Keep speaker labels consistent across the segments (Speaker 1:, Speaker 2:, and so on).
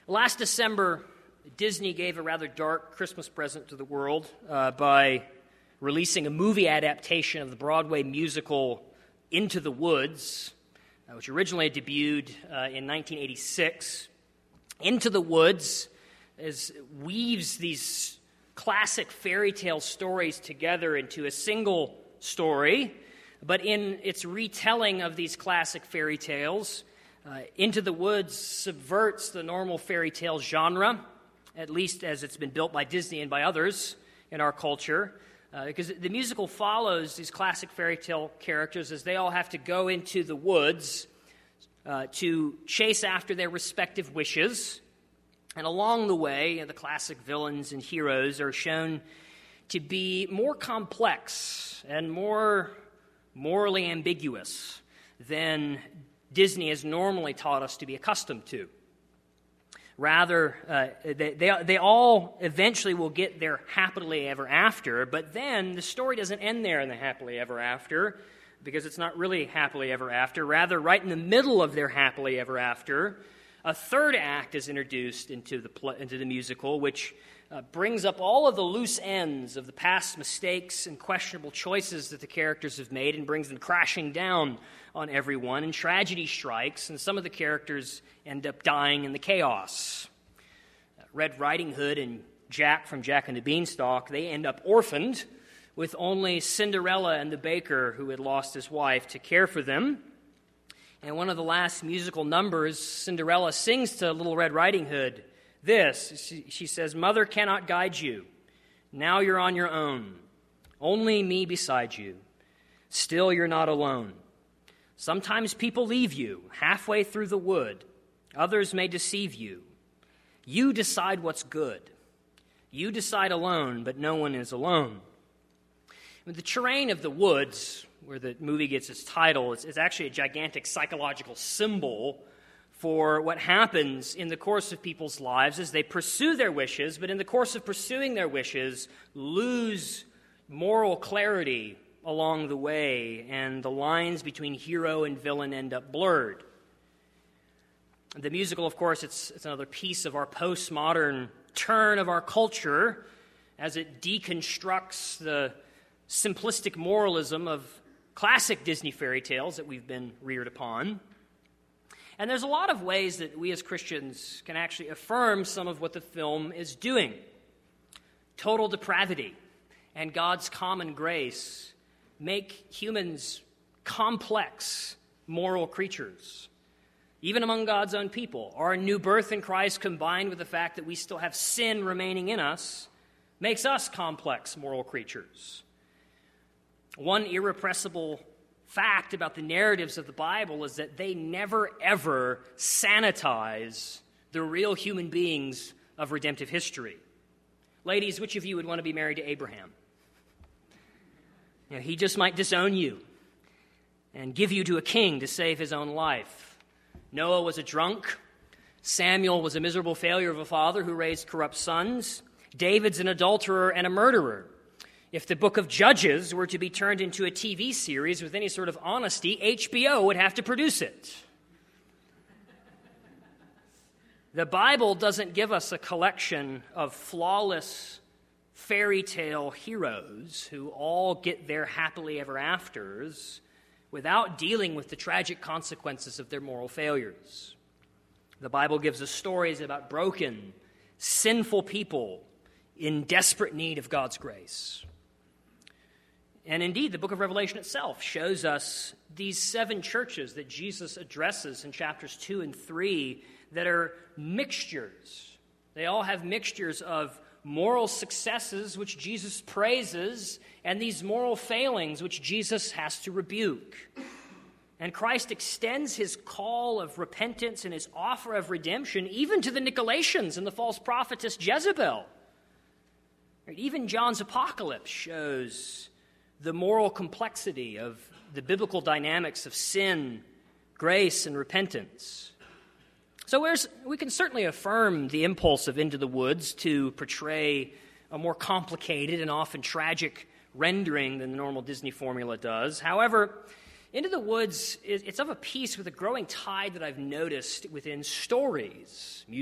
Speaker 1: Last December, Disney gave a rather dark Christmas present to the world by releasing a movie adaptation of the Broadway musical Into the Woods, which originally debuted in 1986. Into the Woods weaves these classic fairy tale stories together into a single story, but in its retelling of these classic fairy tales, Into the Woods subverts the normal fairy tale genre, at least as it's been built by Disney and by others in our culture, because the musical follows these classic fairy tale characters as they all have to go into the woods to chase after their respective wishes. And along the way, the classic villains and heroes are shown to be more complex and more morally ambiguous than Disney has normally taught us to be accustomed to. Rather, they all eventually will get their happily ever after, but then the story doesn't end there in the happily ever after, because it's not really happily ever after. Rather, right in the middle of their happily ever after, a third act is introduced into the musical, which brings up all of the loose ends of the past mistakes and questionable choices that the characters have made and brings them crashing down on everyone, and tragedy strikes, and some of the characters end up dying in the chaos. Red Riding Hood and Jack from Jack and the Beanstalk, they end up orphaned, with only Cinderella and the baker who had lost his wife to care for them. And one of the last musical numbers, Cinderella sings to Little Red Riding Hood this. She says, "Mother cannot guide you. Now you're on your own. Only me beside you. Still you're not alone. Sometimes people leave you halfway through the wood. Others may deceive you. You decide what's good. You decide alone, but no one is alone." The terrain of the woods, where the movie gets its title, is actually a gigantic psychological symbol for what happens in the course of people's lives as they pursue their wishes, but in the course of pursuing their wishes, lose moral clarity along the way, and the lines between hero and villain end up blurred. The musical, of course, it's another piece of our postmodern turn of our culture as it deconstructs the simplistic moralism of classic Disney fairy tales that we've been reared upon. And there's a lot of ways that we as Christians can actually affirm some of what the film is doing. Total depravity and God's common grace make humans complex moral creatures. Even among God's own people, our new birth in Christ combined with the fact that we still have sin remaining in us makes us complex moral creatures. One irrepressible fact about the narratives of the Bible is that they never, ever sanitize the real human beings of redemptive history. Ladies, which of you would want to be married to Abraham? He just might disown you and give you to a king to save his own life. Noah was a drunk. Samuel was a miserable failure of a father who raised corrupt sons. David's an adulterer and a murderer. If the book of Judges were to be turned into a TV series with any sort of honesty, HBO would have to produce it. The Bible doesn't give us a collection of flawless fairy tale heroes who all get their happily ever afters without dealing with the tragic consequences of their moral failures. The Bible gives us stories about broken, sinful people in desperate need of God's grace. And indeed, the book of Revelation itself shows us these 7 churches that Jesus addresses in chapters 2 and 3 that are mixtures. They all have mixtures of moral successes, which Jesus praises, and these moral failings, which Jesus has to rebuke. And Christ extends his call of repentance and his offer of redemption even to the Nicolaitans and the false prophetess Jezebel. Even John's apocalypse shows the moral complexity of the biblical dynamics of sin, grace, and repentance. So we can certainly affirm the impulse of Into the Woods to portray a more complicated and often tragic rendering than the normal Disney formula does. However, Into the Woods, it's of a piece with a growing tide that I've noticed within stories,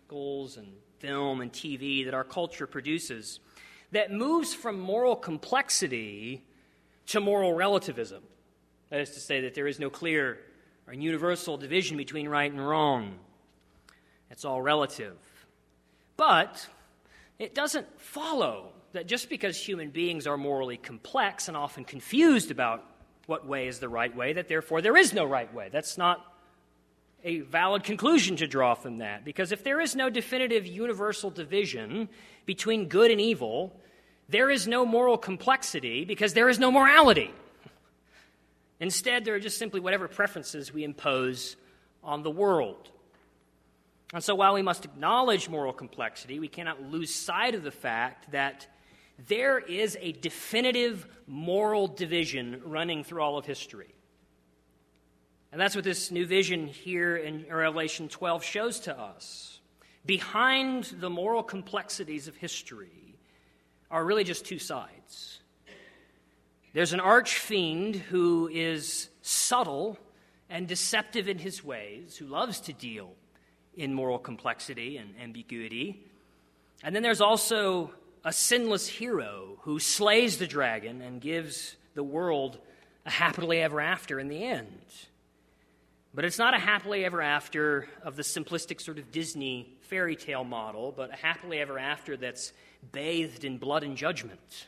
Speaker 1: spectacles and film and TV that our culture produces that moves from moral complexity to moral relativism. That is to say that there is no clear or universal division between right and wrong. It's all relative. But it doesn't follow that just because human beings are morally complex and often confused about what way is the right way, that therefore there is no right way. That's not a valid conclusion to draw from that, because if there is no definitive universal division between good and evil, there is no moral complexity because there is no morality. Instead, there are just simply whatever preferences we impose on the world. And so while we must acknowledge moral complexity, we cannot lose sight of the fact that there is a definitive moral division running through all of history. And that's what this new vision here in Revelation 12 shows to us. Behind the moral complexities of history are really just two sides. There's an arch-fiend who is subtle and deceptive in his ways, who loves to deal in moral complexity and ambiguity. And then there's also a sinless hero who slays the dragon and gives the world a happily ever after in the end. But it's not a happily ever after of the simplistic sort of Disney fairy tale model, but a happily ever after that's bathed in blood and judgment.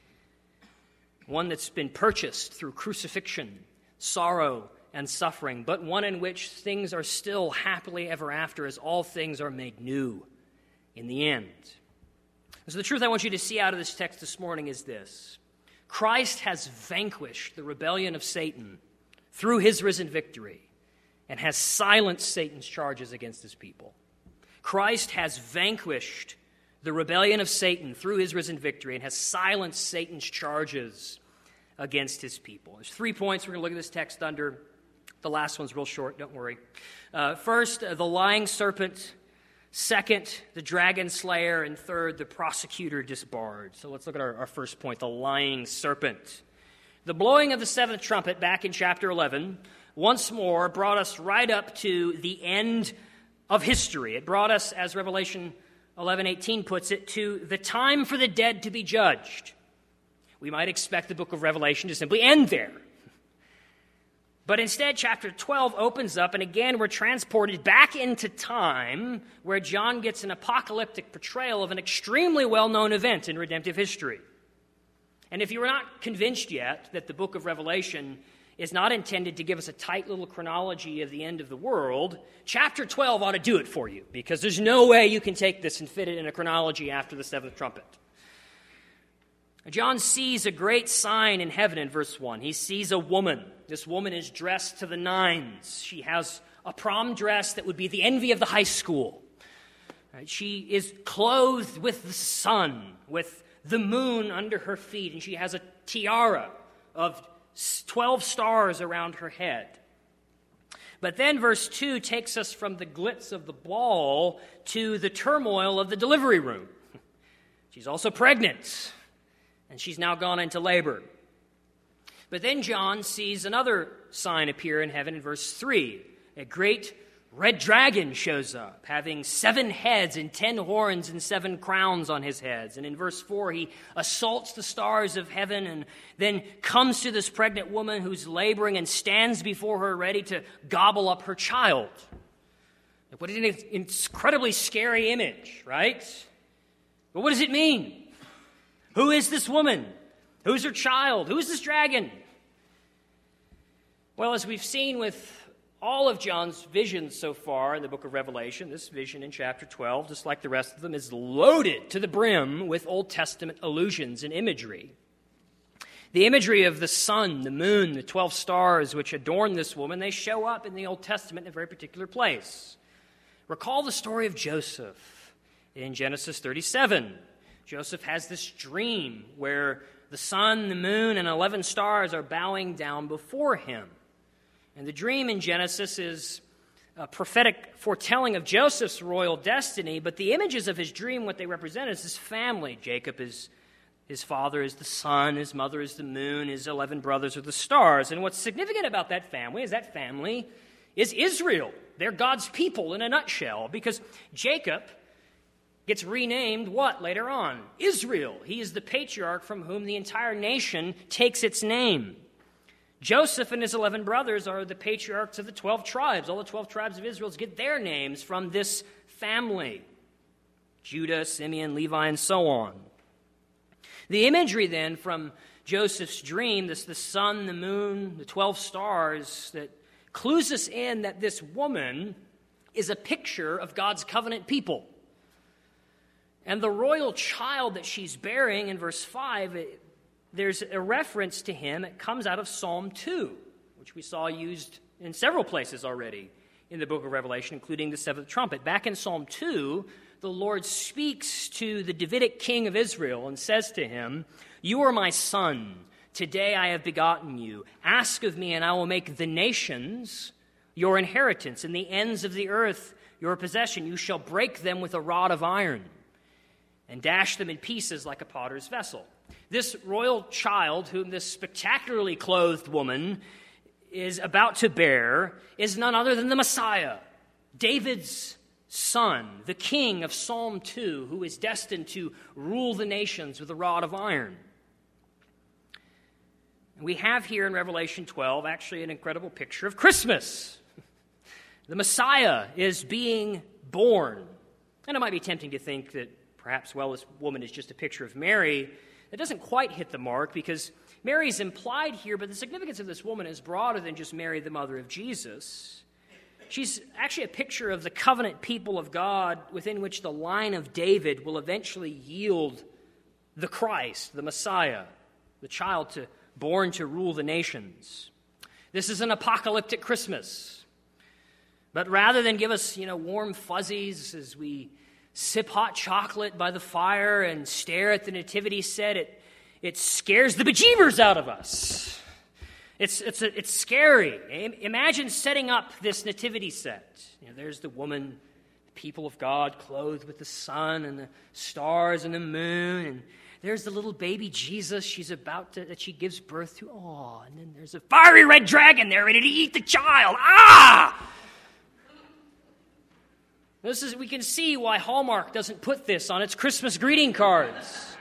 Speaker 1: One that's been purchased through crucifixion, sorrow, and suffering, but one in which things are still happily ever after as all things are made new in the end. And so the truth I want you to see out of this text this morning is this: Christ has vanquished the rebellion of Satan through his risen victory and has silenced Satan's charges against his people. Christ has vanquished the rebellion of Satan through his risen victory and has silenced Satan's charges against his people. There's 3 points we're going to look at this text under. The last one's real short, don't worry. First, the lying serpent. Second, the dragon slayer. And third, the prosecutor disbarred. So let's look at our first point, the lying serpent. The blowing of the seventh trumpet back in chapter 11 once more brought us right up to the end of history. It brought us, as Revelation 11:18 puts it, to the time for the dead to be judged. We might expect the book of Revelation to simply end there. But instead, chapter 12 opens up, and again we're transported back into time where John gets an apocalyptic portrayal of an extremely well-known event in redemptive history. And if you are not convinced yet that the book of Revelation is not intended to give us a tight little chronology of the end of the world, chapter 12 ought to do it for you, because there's no way you can take this and fit it in a chronology after the seventh trumpet. John sees a great sign in heaven in verse 1. He sees a woman. This woman is dressed to the nines. She has a prom dress that would be the envy of the high school. She is clothed with the sun, with the moon under her feet, and she has a tiara of 12 stars around her head. But then verse 2 takes us from the glitz of the ball to the turmoil of the delivery room. She's also pregnant, and she's now gone into labor. But then John sees another sign appear in heaven in verse 3. A great red dragon shows up, having 7 heads and 10 horns and 7 crowns on his heads. And in verse 4, he assaults the stars of heaven and then comes to this pregnant woman who's laboring and stands before her ready to gobble up her child. What an incredibly scary image, right? But what does it mean? Who is this woman? Who's her child? Who is this dragon? Well, as we've seen with all of John's visions so far in the book of Revelation, this vision in chapter 12, just like the rest of them, is loaded to the brim with Old Testament allusions and imagery. The imagery of the sun, the moon, the 12 stars which adorn this woman, they show up in the Old Testament in a very particular place. Recall the story of Joseph in Genesis 37. Joseph has this dream where the sun, the moon, and 11 stars are bowing down before him. And the dream in Genesis is a prophetic foretelling of Joseph's royal destiny, but the images of his dream, what they represent is his family. Jacob is his father is the sun, his mother is the moon, his 11 brothers are the stars. And what's significant about that family is Israel. They're God's people in a nutshell, because Jacob gets renamed what later on? Israel. He is the patriarch from whom the entire nation takes its name. Joseph and his 11 brothers are the patriarchs of the 12 tribes. All the 12 tribes of Israel get their names from this family. Judah, Simeon, Levi, and so on. The imagery then from Joseph's dream, the sun, the moon, the 12 stars, that clues us in that this woman is a picture of God's covenant people. And the royal child that she's bearing in verse 5, there's a reference to him. It comes out of Psalm 2, which we saw used in several places already in the book of Revelation, including the seventh trumpet. Back in Psalm 2, the Lord speaks to the Davidic king of Israel and says to him, "You are my son. Today I have begotten you. Ask of me, and I will make the nations your inheritance, and the ends of the earth your possession. You shall break them with a rod of iron and dash them in pieces like a potter's vessel." This royal child, whom this spectacularly clothed woman is about to bear, is none other than the Messiah, David's son, the king of Psalm 2, who is destined to rule the nations with a rod of iron. We have here in Revelation 12 actually an incredible picture of Christmas. The Messiah is being born. And it might be tempting to think that perhaps, well, this woman is just a picture of Mary. That doesn't quite hit the mark, because Mary is implied here, but the significance of this woman is broader than just Mary, the mother of Jesus. She's actually a picture of the covenant people of God within which the line of David will eventually yield the Christ, the Messiah, the child born to rule the nations. This is an apocalyptic Christmas. But rather than give us, warm fuzzies as we sip hot chocolate by the fire and stare at the nativity set, it scares the bejeebers out of us. It's scary. Imagine setting up this nativity set. There's the woman, the people of God, clothed with the sun and the stars and the moon, and there's the little baby Jesus that she gives birth to. Oh, and then there's a fiery red dragon there ready to eat the child. Ah! We can see why Hallmark doesn't put this on its Christmas greeting cards.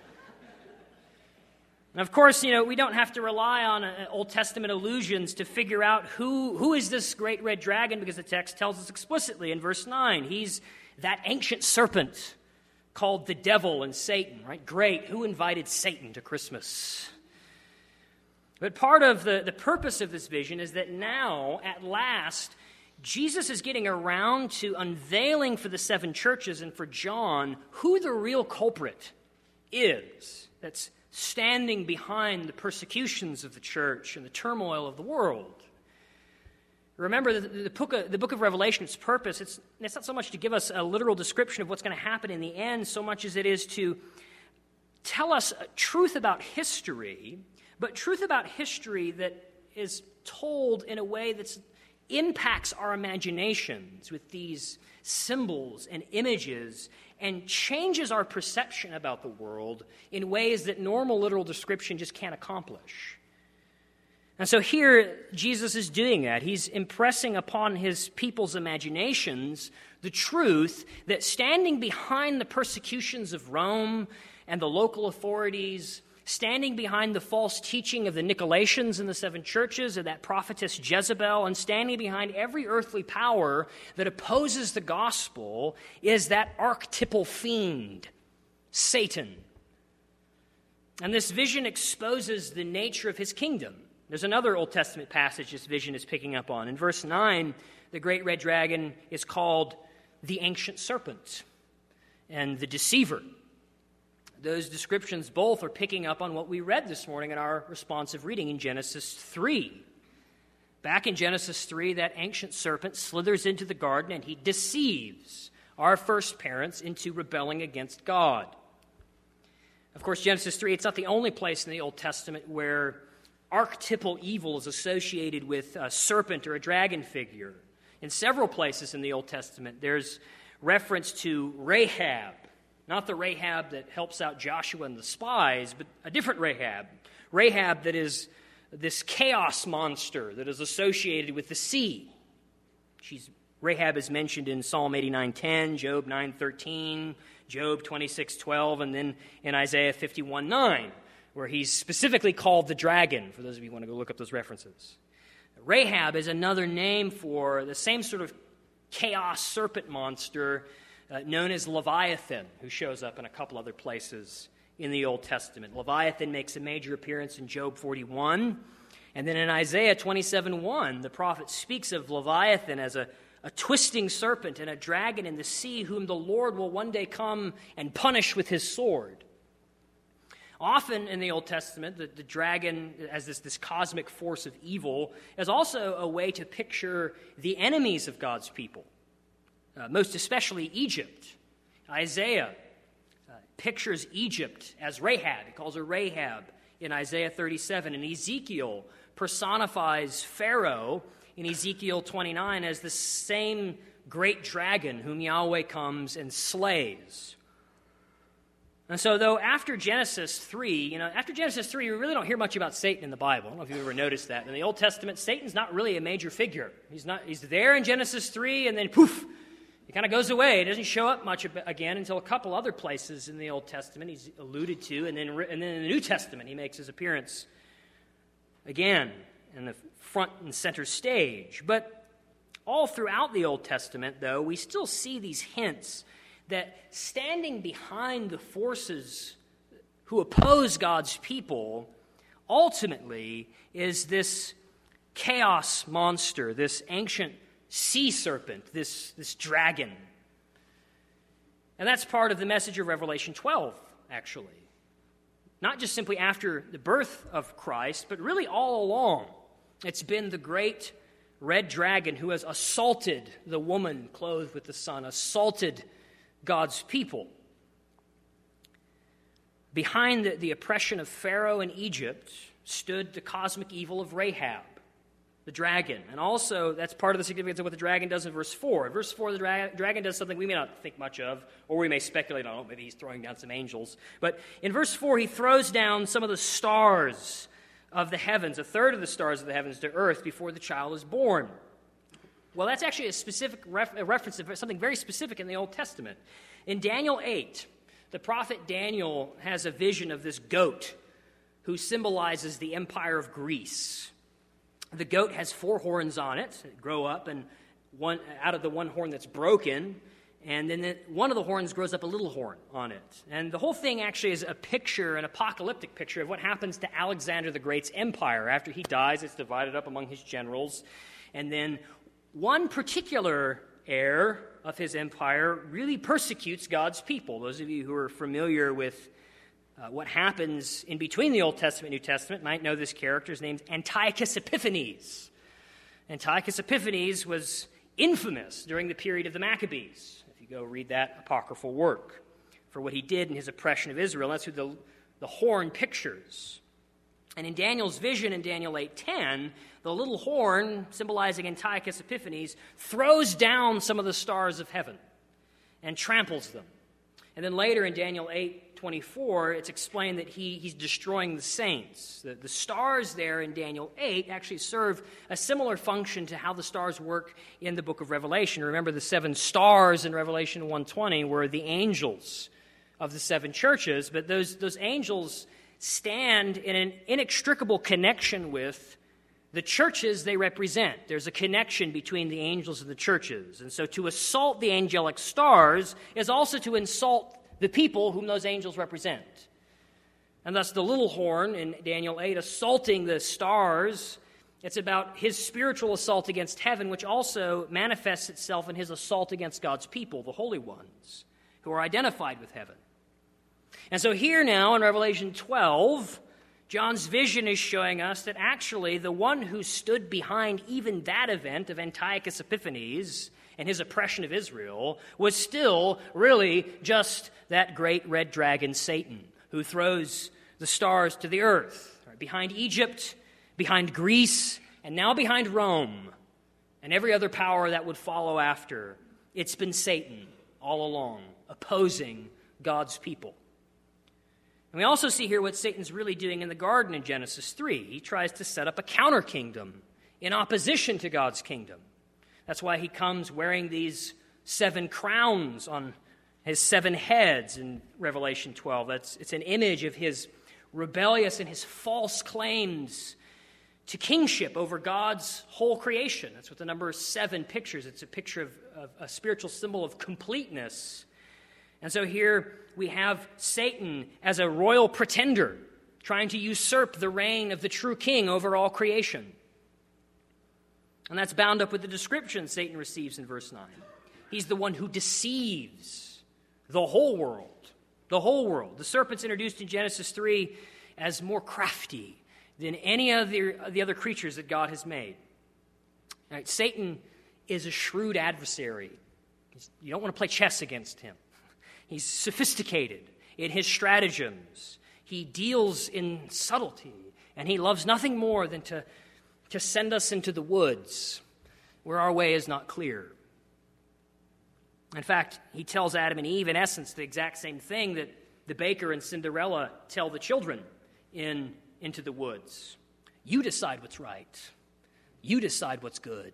Speaker 1: And of course, we don't have to rely on Old Testament allusions to figure out who is this great red dragon, because the text tells us explicitly in verse 9. He's that ancient serpent called the devil and Satan, right? Great. Who invited Satan to Christmas? But part of the purpose of this vision is that now, at last, Jesus is getting around to unveiling for the seven churches and for John who the real culprit is that's standing behind the persecutions of the church and the turmoil of the world. Remember, the book of Revelation's purpose, it's not so much to give us a literal description of what's going to happen in the end, so much as it is to tell us truth about history, but truth about history that is told in a way that impacts our imaginations with these symbols and images and changes our perception about the world in ways that normal literal description just can't accomplish. And so here, Jesus is doing that. He's impressing upon his people's imaginations the truth that standing behind the persecutions of Rome and the local authorities, standing behind the false teaching of the Nicolaitans in the seven churches, of that prophetess Jezebel, and standing behind every earthly power that opposes the gospel, is that archetypal fiend, Satan. And this vision exposes the nature of his kingdom. There's another Old Testament passage this vision is picking up on. In verse 9, the great red dragon is called the ancient serpent and the deceiver. Those descriptions both are picking up on what we read this morning in our responsive reading in Genesis 3. Back in Genesis 3, that ancient serpent slithers into the garden and he deceives our first parents into rebelling against God. Of course, Genesis 3, it's not the only place in the Old Testament where archetypal evil is associated with a serpent or a dragon figure. In several places in the Old Testament, there's reference to Rahab, not the Rahab that helps out Joshua and the spies, but a different Rahab. Rahab that is this chaos monster that is associated with the sea. She's Rahab is mentioned in Psalm 89:10, Job 9:13, Job 26:12, and then in Isaiah 51:9, where he's specifically called the dragon, for those of you who want to go look up those references. Rahab is another name for the same sort of chaos serpent monster known as Leviathan, who shows up in a couple other places in the Old Testament. Leviathan makes a major appearance in Job 41, and then in Isaiah 27:1, the prophet speaks of Leviathan as a twisting serpent and a dragon in the sea whom the Lord will one day come and punish with his sword. Often in the Old Testament, the dragon as this cosmic force of evil is also a way to picture the enemies of God's people, most especially Egypt. Isaiah pictures Egypt as Rahab. He calls her Rahab in Isaiah 37. And Ezekiel personifies Pharaoh in Ezekiel 29 as the same great dragon whom Yahweh comes and slays. And so, though after Genesis 3, we really don't hear much about Satan in the Bible. I don't know if you've ever noticed that. In the Old Testament, Satan's not really a major figure. He's there in Genesis 3, and then poof, he kind of goes away. He doesn't show up much again until a couple other places in the Old Testament he's alluded to, and then in the New Testament he makes his appearance again in the front and center stage. But all throughout the Old Testament, though, we still see these hints that standing behind the forces who oppose God's people ultimately is this chaos monster, this ancient sea serpent, this dragon. And that's part of the message of Revelation 12, actually. Not just simply after the birth of Christ, but really all along. It's been the great red dragon who has assaulted the woman clothed with the sun, assaulted God's people. Behind the oppression of Pharaoh in Egypt stood the cosmic evil of Rahab, the dragon. And also, that's part of the significance of what the dragon does in verse 4. In verse 4, the dragon does something we may not think much of, or we may speculate on. Maybe he's throwing down some angels. But in verse 4, he throws down some of the stars of the heavens, a third of the stars of the heavens to earth before the child is born. Well, that's actually a specific reference to something very specific in the Old Testament. In Daniel 8, the prophet Daniel has a vision of this goat who symbolizes the empire of Greece. The goat has 4 horns on it that grow up, and one out of the one horn that's broken, and then one of the horns grows up a little horn on it. And the whole thing actually is a picture, an apocalyptic picture of what happens to Alexander the Great's empire. After he dies, it's divided up among his generals, and then one particular heir of his empire really persecutes God's people. Those of you who are familiar with what happens in between the Old Testament and New Testament might know this character. His name's Antiochus Epiphanes. Antiochus Epiphanes was infamous during the period of the Maccabees, if you go read that apocryphal work, for what he did in his oppression of Israel. That's who the horn pictures. And in Daniel's vision in Daniel 8:10, the little horn, symbolizing Antiochus Epiphanes, throws down some of the stars of heaven and tramples them. And then later in Daniel 8:24, it's explained that he's destroying the saints. The stars there in Daniel 8 actually serve a similar function to how the stars work in the book of Revelation. Remember, the 7 stars in Revelation 1:20 were the angels of the 7 churches, but those angels stand in an inextricable connection with the churches they represent. There's a connection between the angels and the churches. And so to assault the angelic stars is also to insult the people whom those angels represent. And thus the little horn in Daniel 8 assaulting the stars, it's about his spiritual assault against heaven, which also manifests itself in his assault against God's people, the holy ones, who are identified with heaven. And so here now in Revelation 12, John's vision is showing us that actually the one who stood behind even that event of Antiochus Epiphanes and his oppression of Israel was still really just that great red dragon Satan, who throws the stars to the earth, right, behind Egypt, behind Greece, and now behind Rome, and every other power that would follow after. It's been Satan all along, opposing God's people. And we also see here what Satan's really doing in the garden in Genesis 3. He tries to set up a counter-kingdom in opposition to God's kingdom. That's why he comes wearing these 7 crowns on his 7 heads in Revelation 12. It's an image of his rebellious and his false claims to kingship over God's whole creation. That's what the number 7 pictures. It's a picture of a spiritual symbol of completeness. And so here we have Satan as a royal pretender, trying to usurp the reign of the true king over all creation. And that's bound up with the description Satan receives in verse 9. He's the one who deceives the whole world. The whole world. The serpent's introduced in Genesis 3 as more crafty than any of the other creatures that God has made. All right, Satan is a shrewd adversary. You don't want to play chess against him. He's sophisticated in his stratagems. He deals in subtlety, and he loves nothing more than to send us into the woods where our way is not clear. In fact, he tells Adam and Eve, in essence, the exact same thing that the baker and Cinderella tell the children in Into the Woods. You decide what's right. You decide what's good.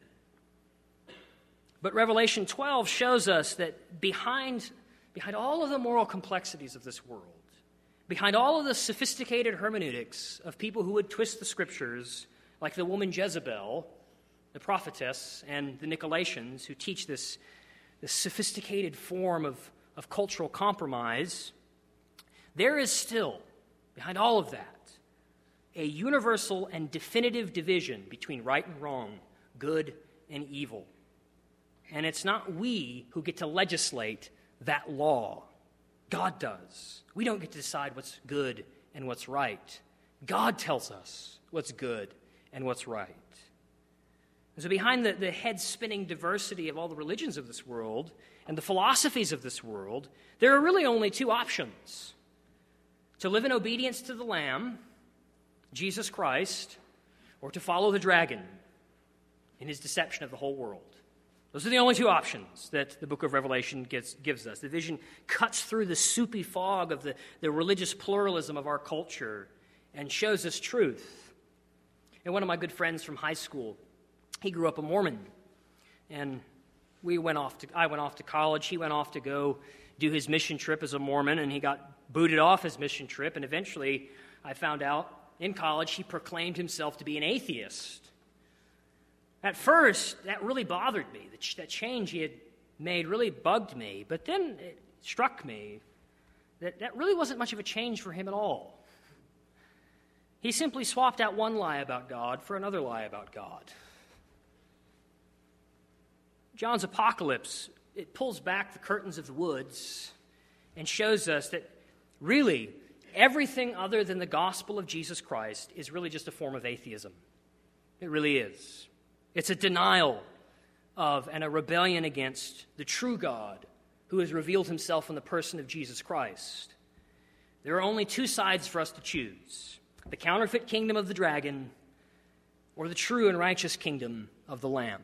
Speaker 1: But Revelation 12 shows us that behind all of the moral complexities of this world, behind all of the sophisticated hermeneutics of people who would twist the scriptures, like the woman Jezebel, the prophetess, and the Nicolaitans, who teach this sophisticated form of cultural compromise, there is still, behind all of that, a universal and definitive division between right and wrong, good and evil. And it's not we who get to legislate that law. God does. We don't get to decide what's good and what's right. God tells us what's good and what's right. And so behind the head-spinning diversity of all the religions of this world and the philosophies of this world, there are really only 2 options: to live in obedience to the Lamb, Jesus Christ, or to follow the dragon in his deception of the whole world. Those are the only 2 options that the book of Revelation gives us. The vision cuts through the soupy fog of the religious pluralism of our culture and shows us truth. And one of my good friends from high school, he grew up a Mormon, and I went off to college. He went off to go do his mission trip as a Mormon, and he got booted off his mission trip, and eventually I found out in college he proclaimed himself to be an atheist. At first, that really bothered me. That change he had made really bugged me, but then it struck me that really wasn't much of a change for him at all. He simply swapped out one lie about God for another lie about God. John's Apocalypse, it pulls back the curtains of the woods and shows us that really everything other than the gospel of Jesus Christ is really just a form of atheism. It really is. It's a denial of and a rebellion against the true God who has revealed himself in the person of Jesus Christ. There are only 2 sides for us to choose: the counterfeit kingdom of the dragon or the true and righteous kingdom of the Lamb.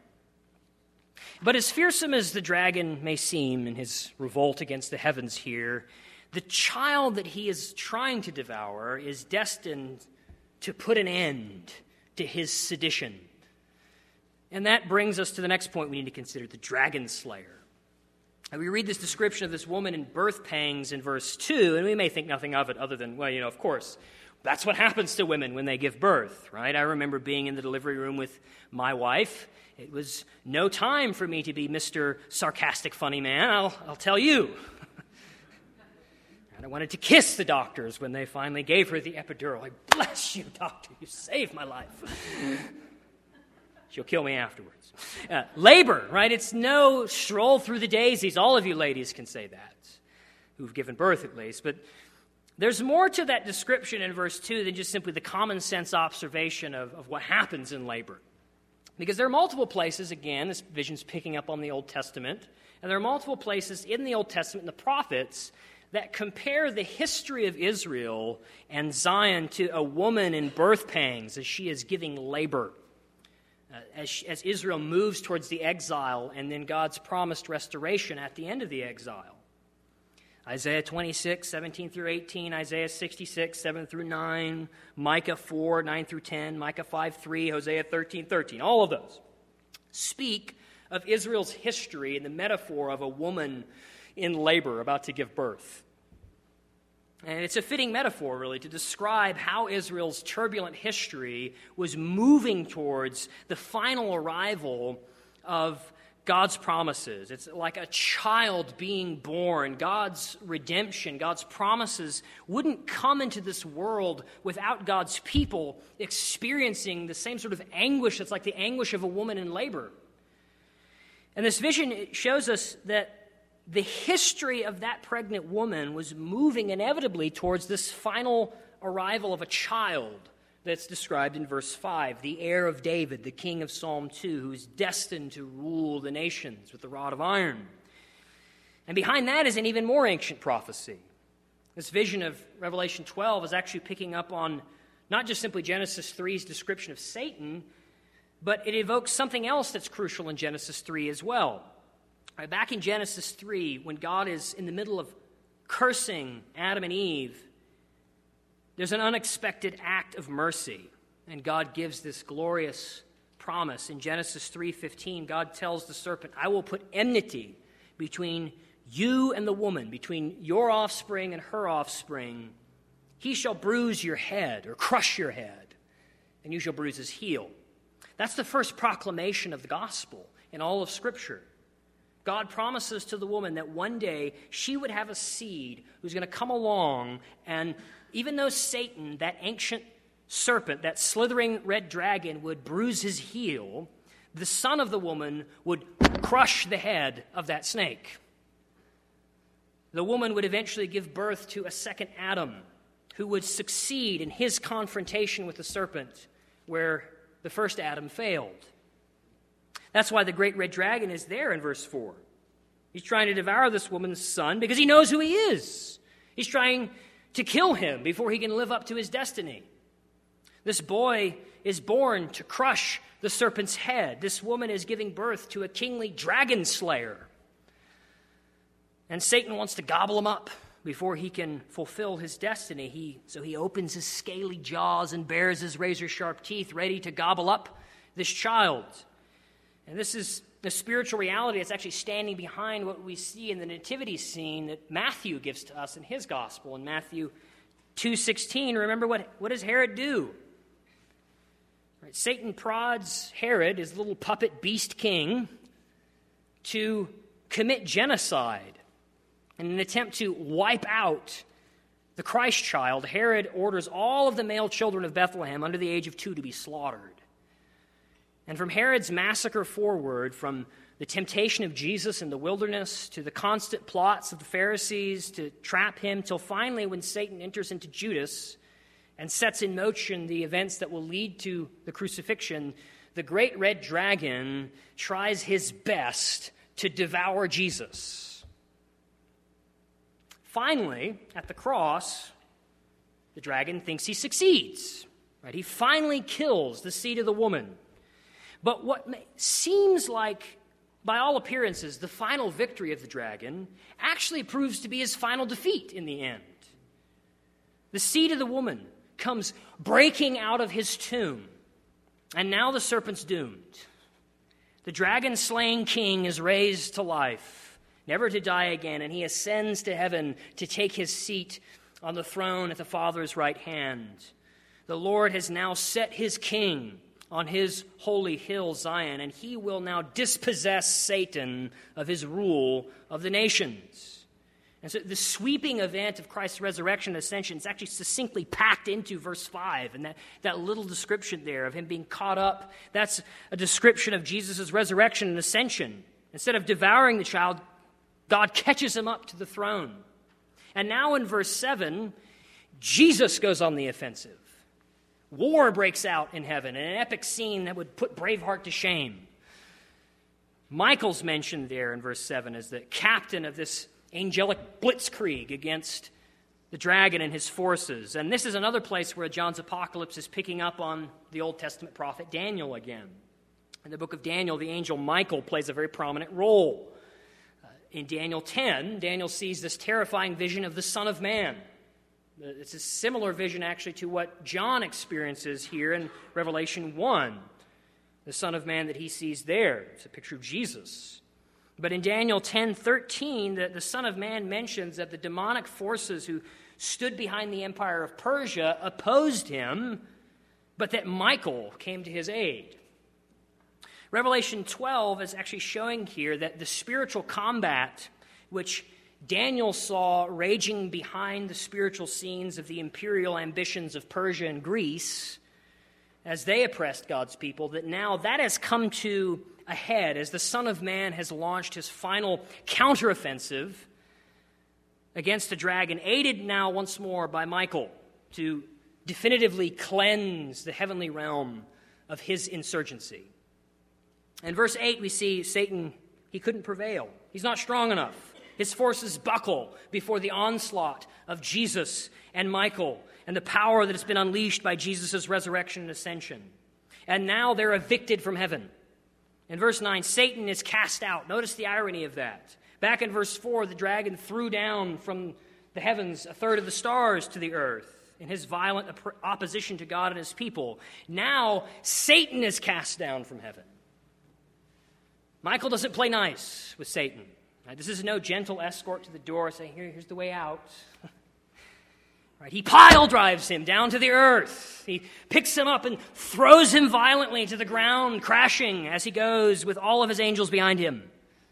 Speaker 1: But as fearsome as the dragon may seem in his revolt against the heavens here, the child that he is trying to devour is destined to put an end to his sedition. And that brings us to the next point we need to consider, the dragon slayer. And we read this description of this woman in birth pangs in verse 2, and we may think nothing of it other than, well, of course, that's what happens to women when they give birth, right? I remember being in the delivery room with my wife. It was no time for me to be Mr. Sarcastic Funny Man, I'll tell you. And I wanted to kiss the doctors when they finally gave her the epidural. Like, bless you, doctor, you saved my life. She'll kill me afterwards. Labor, right? It's no stroll through the daisies. All of you ladies can say that, who've given birth at least. But there's more to that description in verse 2 than just simply the common sense observation of what happens in labor. Because there are multiple places, again, this vision's picking up on the Old Testament, and there are multiple places in the Old Testament, in the prophets, that compare the history of Israel and Zion to a woman in birth pangs as she is giving labor. As Israel moves towards the exile and then God's promised restoration at the end of the exile. Isaiah 26, 17 through 18, Isaiah 66, 7 through 9, Micah 4, 9 through 10, Micah 5, 3, Hosea 13, 13, all of those. speak of Israel's history in the metaphor of a woman in labor about to give birth. And it's a fitting metaphor, really, to describe how Israel's turbulent history was moving towards the final arrival of God's promises. It's like a child being born. God's redemption, God's promises wouldn't come into this world without God's people experiencing the same sort of anguish that's like the anguish of a woman in labor. And this vision shows us that the history of that pregnant woman was moving inevitably towards this final arrival of a child that's described in verse 5, the heir of David, the king of Psalm 2, who is destined to rule the nations with the rod of iron. And behind that is an even more ancient prophecy. This vision of Revelation 12 is actually picking up on not just simply Genesis 3's description of Satan, but it evokes something else that's crucial in Genesis 3 as well. Right, back in Genesis 3, when God is in the middle of cursing Adam and Eve, there's an unexpected act of mercy, and God gives this glorious promise. In Genesis 3:15, God tells the serpent, I will put enmity between you and the woman, between your offspring and her offspring. He shall bruise your head, or crush your head, and you shall bruise his heel. That's the first proclamation of the gospel in all of Scripture. God promises to the woman that one day she would have a seed who's going to come along, and even though Satan, that ancient serpent, that slithering red dragon, would bruise his heel, the son of the woman would crush the head of that snake. The woman would eventually give birth to a second Adam who would succeed in his confrontation with the serpent where the first Adam failed. That's why the great red dragon is there in verse 4. He's trying to devour this woman's son because he knows who he is. He's trying to kill him before he can live up to his destiny. This boy is born to crush the serpent's head. This woman is giving birth to a kingly dragon slayer. And Satan wants to gobble him up before he can fulfill his destiny. So he opens his scaly jaws and bares his razor-sharp teeth, ready to gobble up this child. And this is the spiritual reality that's actually standing behind what we see in the nativity scene that Matthew gives to us in his gospel. In Matthew 2:16, remember what does Herod do? Right, Satan prods Herod, his little puppet beast king, to commit genocide. In an attempt to wipe out the Christ child, Herod orders all of the male children of Bethlehem under the age of 2 to be slaughtered. And from Herod's massacre forward, from the temptation of Jesus in the wilderness to the constant plots of the Pharisees to trap him, till finally when Satan enters into Judas and sets in motion the events that will lead to the crucifixion, the great red dragon tries his best to devour Jesus. Finally, at the cross, the dragon thinks he succeeds. Right? He finally kills the seed of the woman. But what seems like, by all appearances, the final victory of the dragon actually proves to be his final defeat in the end. The seed of the woman comes breaking out of his tomb, and now the serpent's doomed. The dragon-slaying king is raised to life, never to die again, and he ascends to heaven to take his seat on the throne at the Father's right hand. The Lord has now set his king on his holy hill, Zion, and he will now dispossess Satan of his rule of the nations. And so the sweeping event of Christ's resurrection and ascension is actually succinctly packed into verse 5, and that little description there of him being caught up, that's a description of Jesus' resurrection and ascension. Instead of devouring the child, God catches him up to the throne. And now in verse 7, Jesus goes on the offensive. War breaks out in heaven, an epic scene that would put Braveheart to shame. Michael's mentioned there in verse 7 as the captain of this angelic blitzkrieg against the dragon and his forces. And this is another place where John's apocalypse is picking up on the Old Testament prophet Daniel again. In the book of Daniel, the angel Michael plays a very prominent role. In Daniel 10, Daniel sees this terrifying vision of the Son of Man. It's a similar vision, actually, to what John experiences here in Revelation 1. The Son of Man that he sees there, it's a picture of Jesus. But in Daniel 10:13, the Son of Man mentions that the demonic forces who stood behind the empire of Persia opposed him, but that Michael came to his aid. Revelation 12 is actually showing here that the spiritual combat which Daniel saw raging behind the spiritual scenes of the imperial ambitions of Persia and Greece as they oppressed God's people, that now that has come to a head as the Son of Man has launched his final counteroffensive against the dragon, aided now once more by Michael to definitively cleanse the heavenly realm of his insurgency. In verse 8, we see Satan, he couldn't prevail. He's not strong enough. His forces buckle before the onslaught of Jesus and Michael and the power that has been unleashed by Jesus' resurrection and ascension. And now they're evicted from heaven. In verse 9, Satan is cast out. Notice the irony of that. Back in verse 4, the dragon threw down from the heavens a third of the stars to the earth in his violent opposition to God and his people. Now Satan is cast down from heaven. Michael doesn't play nice with Satan. Right, this is no gentle escort to the door saying, here's the way out. Right, he pile drives him down to the earth. He picks him up and throws him violently to the ground, crashing as he goes with all of his angels behind him.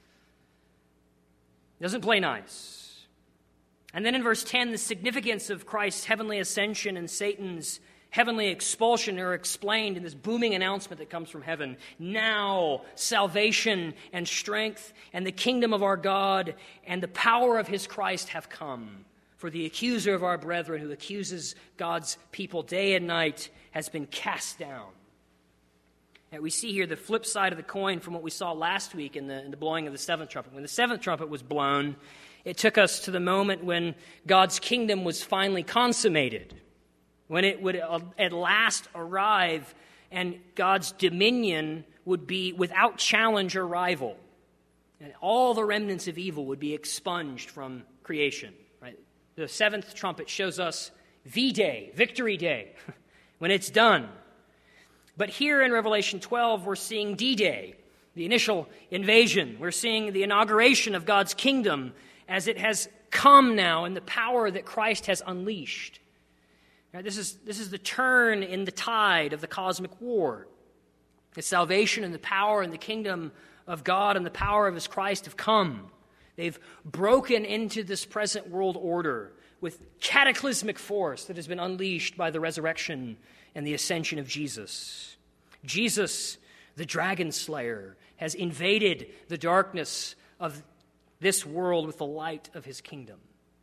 Speaker 1: Doesn't play nice. And then in verse 10, the significance of Christ's heavenly ascension and Satan's heavenly expulsion are explained in this booming announcement that comes from heaven. Now salvation and strength and the kingdom of our God and the power of his Christ have come. For the accuser of our brethren who accuses God's people day and night has been cast down. And we see here the flip side of the coin from what we saw last week in the blowing of the seventh trumpet. When the seventh trumpet was blown, it took us to the moment when God's kingdom was finally consummated, when it would at last arrive and God's dominion would be without challenge or rival. And all the remnants of evil would be expunged from creation. Right? The seventh trumpet shows us V-Day, Victory Day, when it's done. But here in Revelation 12, we're seeing D-Day, the initial invasion. We're seeing the inauguration of God's kingdom as it has come now in the power that Christ has unleashed. Right, this is the turn in the tide of the cosmic war. The salvation and the power and the kingdom of God and the power of his Christ have come. They've broken into this present world order with cataclysmic force that has been unleashed by the resurrection and the ascension of Jesus. Jesus, the dragon slayer, has invaded the darkness of this world with the light of his kingdom.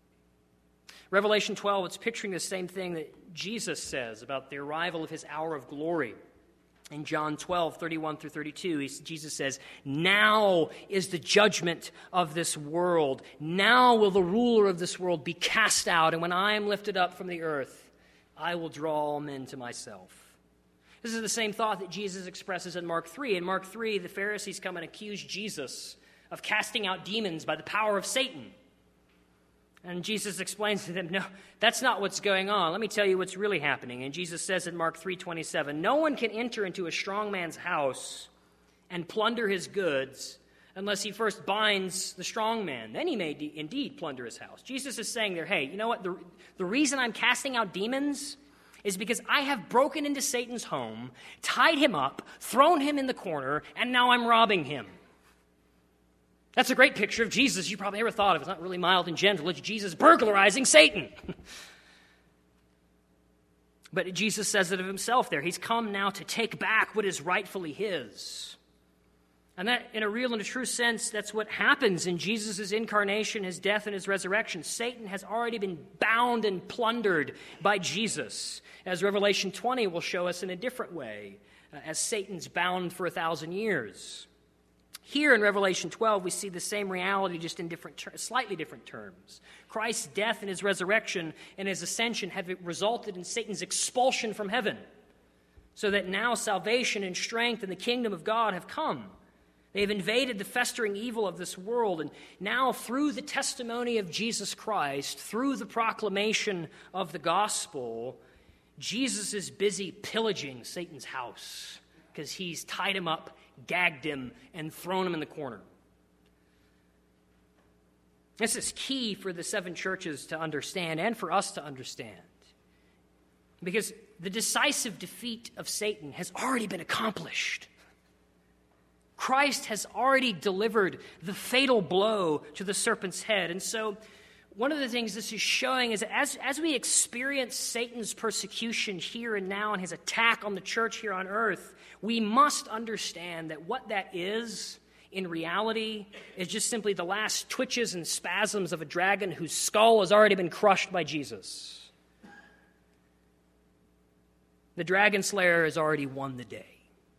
Speaker 1: Revelation 12, it's picturing the same thing that Jesus says about the arrival of his hour of glory. In John 12, 31 through 32, Jesus says, "Now is the judgment of this world. Now will the ruler of this world be cast out, and when I am lifted up from the earth, I will draw all men to myself." This is the same thought that Jesus expresses in Mark 3. In Mark 3, the Pharisees come and accuse Jesus of casting out demons by the power of Satan. And Jesus explains to them, no, that's not what's going on. Let me tell you what's really happening. And Jesus says in Mark 3:27, "No one can enter into a strong man's house and plunder his goods unless he first binds the strong man. Then he may indeed plunder his house." Jesus is saying there, hey, you know what? The reason I'm casting out demons is because I have broken into Satan's home, tied him up, thrown him in the corner, and now I'm robbing him. That's a great picture of Jesus you probably never thought of. It's not really mild and gentle. It's Jesus burglarizing Satan. But Jesus says it of himself there. He's come now to take back what is rightfully his. And that, in a real and a true sense, that's what happens in Jesus' incarnation, his death, and his resurrection. Satan has already been bound and plundered by Jesus, as Revelation 20 will show us in a different way, as Satan's bound for 1,000 years. Here in Revelation 12, we see the same reality, just in slightly different terms. Christ's death and his resurrection and his ascension have resulted in Satan's expulsion from heaven, so that now salvation and strength and the kingdom of God have come. They have invaded the festering evil of this world, and now through the testimony of Jesus Christ, through the proclamation of the gospel, Jesus is busy pillaging Satan's house, because he's tied him up, gagged him, and thrown him in the corner. This is key for the 7 churches to understand and for us to understand, because the decisive defeat of Satan has already been accomplished. Christ has already delivered the fatal blow to the serpent's head. And so one of the things this is showing is that as we experience Satan's persecution here and now and his attack on the church here on earth, we must understand that what that is in reality is just simply the last twitches and spasms of a dragon whose skull has already been crushed by Jesus. The dragon slayer has already won the day.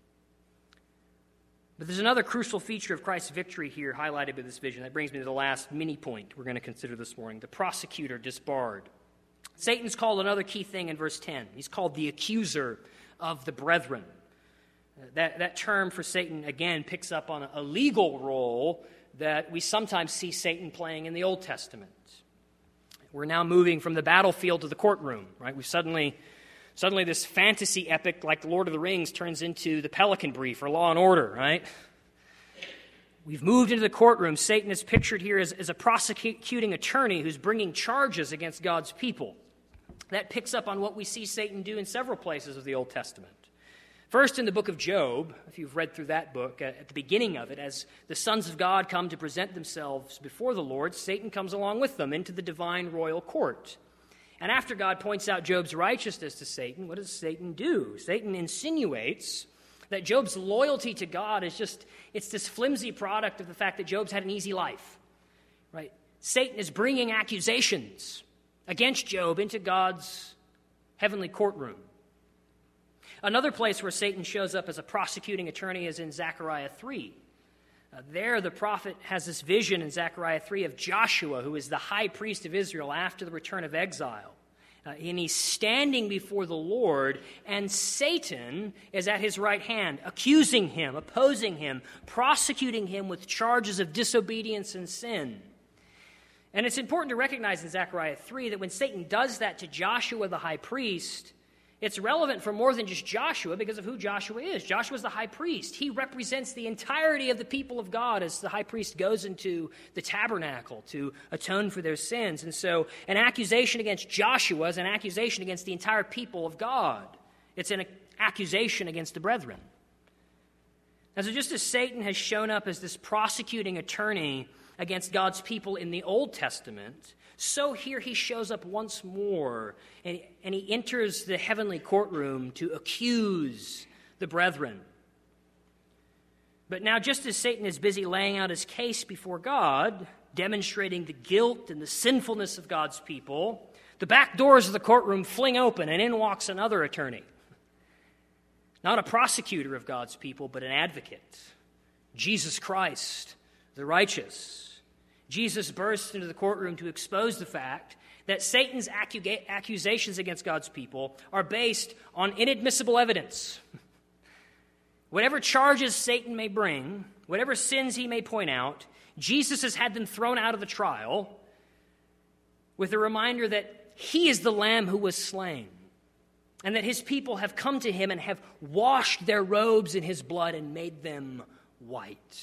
Speaker 1: But there's another crucial feature of Christ's victory here highlighted by this vision. That brings me to the last mini point we're going to consider this morning, the prosecutor disbarred. Satan's called another key thing in verse 10. He's called the accuser of the brethren. That term for Satan, again, picks up on a legal role that we sometimes see Satan playing in the Old Testament. We're now moving from the battlefield to the courtroom, right? We've suddenly this fantasy epic like The Lord of the Rings turns into the Pelican Brief or Law and Order, right? We've moved into the courtroom. Satan is pictured here as a prosecuting attorney who's bringing charges against God's people. That picks up on what we see Satan do in several places of the Old Testament. First, in the book of Job, if you've read through that book, at the beginning of it, as the sons of God come to present themselves before the Lord, Satan comes along with them into the divine royal court. And after God points out Job's righteousness to Satan, what does Satan do? Satan insinuates that Job's loyalty to God it's this flimsy product of the fact that Job's had an easy life, right? Satan is bringing accusations against Job into God's heavenly courtroom. Another place where Satan shows up as a prosecuting attorney is in Zechariah 3. There, the prophet has this vision in Zechariah 3 of Joshua, who is the high priest of Israel after the return of exile. And he's standing before the Lord, and Satan is at his right hand, accusing him, opposing him, prosecuting him with charges of disobedience and sin. And it's important to recognize in Zechariah 3 that when Satan does that to Joshua the high priest, it's relevant for more than just Joshua because of who Joshua is. Joshua's the high priest. He represents the entirety of the people of God as the high priest goes into the tabernacle to atone for their sins. And so an accusation against Joshua is an accusation against the entire people of God. It's an accusation against the brethren. And so just as Satan has shown up as this prosecuting attorney against God's people in the Old Testament, so here he shows up once more, and he enters the heavenly courtroom to accuse the brethren. But now, just as Satan is busy laying out his case before God, demonstrating the guilt and the sinfulness of God's people, the back doors of the courtroom fling open, and in walks another attorney. Not a prosecutor of God's people, but an advocate. Jesus Christ, the righteous. Jesus bursts into the courtroom to expose the fact that Satan's accusations against God's people are based on inadmissible evidence. Whatever charges Satan may bring, whatever sins he may point out, Jesus has had them thrown out of the trial with a reminder that he is the Lamb who was slain, and that his people have come to him and have washed their robes in his blood and made them white.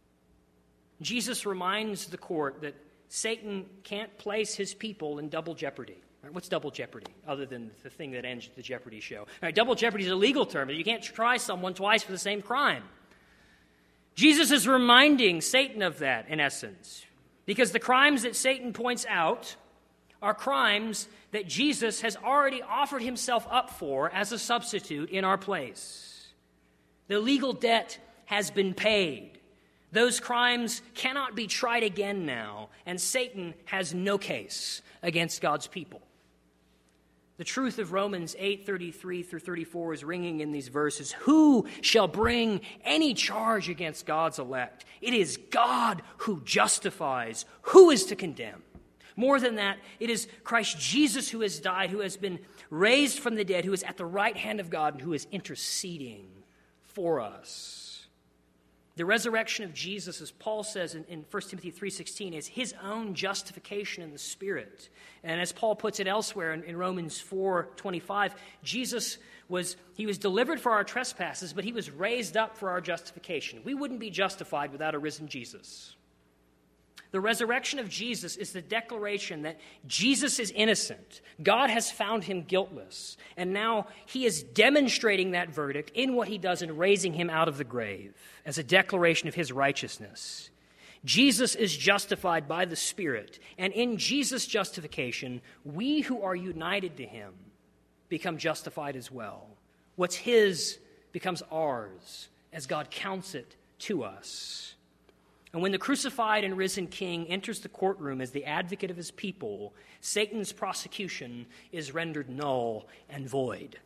Speaker 1: Jesus reminds the court that Satan can't place his people in double jeopardy. Right? What's double jeopardy, other than the thing that ends the Jeopardy show? Right, double jeopardy is a legal term. You can't try someone twice for the same crime. Jesus is reminding Satan of that, in essence, because the crimes that Satan points out are crimes that Jesus has already offered himself up for as a substitute in our place. The legal debt has been paid. Those crimes cannot be tried again now, and Satan has no case against God's people. The truth of Romans 8:33 through 34 is ringing in these verses. Who shall bring any charge against God's elect? It is God who justifies. Who is to condemn? More than that, it is Christ Jesus who has died, who has been raised from the dead, who is at the right hand of God, and who is interceding for us. The resurrection of Jesus, as Paul says in 1 Timothy 3:16, is his own justification in the Spirit. And as Paul puts it elsewhere in Romans 4:25, Jesus was delivered for our trespasses, but he was raised up for our justification. We wouldn't be justified without a risen Jesus. The resurrection of Jesus is the declaration that Jesus is innocent. God has found him guiltless. And now he is demonstrating that verdict in what he does in raising him out of the grave as a declaration of his righteousness. Jesus is justified by the Spirit. And in Jesus' justification, we who are united to him become justified as well. What's his becomes ours as God counts it to us. And when the crucified and risen King enters the courtroom as the advocate of his people, Satan's prosecution is rendered null and void.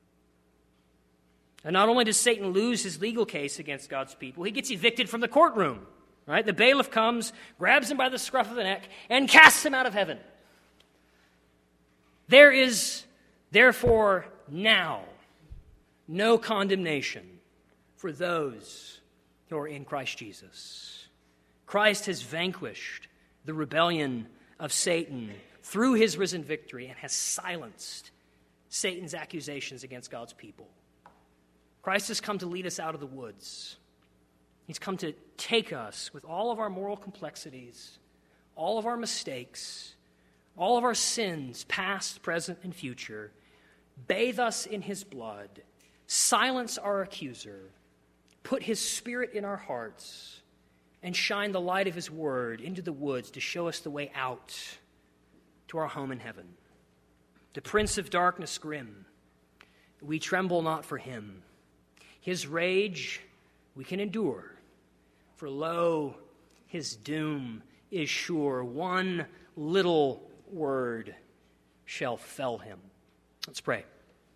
Speaker 1: And not only does Satan lose his legal case against God's people, he gets evicted from the courtroom. Right? The bailiff comes, grabs him by the scruff of the neck, and casts him out of heaven. There is, therefore, now no condemnation for those who are in Christ Jesus. Christ has vanquished the rebellion of Satan through his risen victory and has silenced Satan's accusations against God's people. Christ has come to lead us out of the woods. He's come to take us with all of our moral complexities, all of our mistakes, all of our sins, past, present, and future, bathe us in his blood, silence our accuser, put his Spirit in our hearts, and shine the light of his word into the woods to show us the way out to our home in heaven. The prince of darkness grim, we tremble not for him. His rage we can endure, for lo, his doom is sure. One little word shall fell him. Let's pray.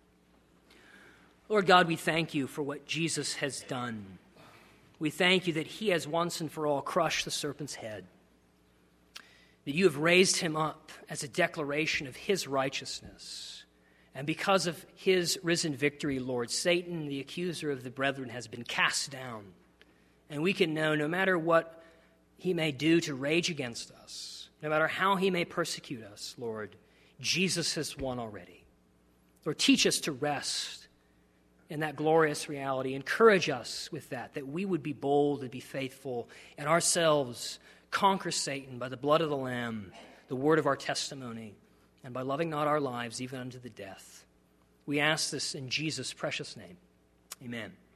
Speaker 1: Lord God, we thank you for what Jesus has done. We thank you that he has once and for all crushed the serpent's head, that you have raised him up as a declaration of his righteousness. And because of his risen victory, Lord, Satan, the accuser of the brethren, has been cast down. And we can know no matter what he may do to rage against us, no matter how he may persecute us, Lord, Jesus has won already. Lord, teach us to rest in that glorious reality. Encourage us with that we would be bold and be faithful and ourselves conquer Satan by the blood of the Lamb, the word of our testimony, and by loving not our lives even unto the death. We ask this in Jesus' precious name. Amen.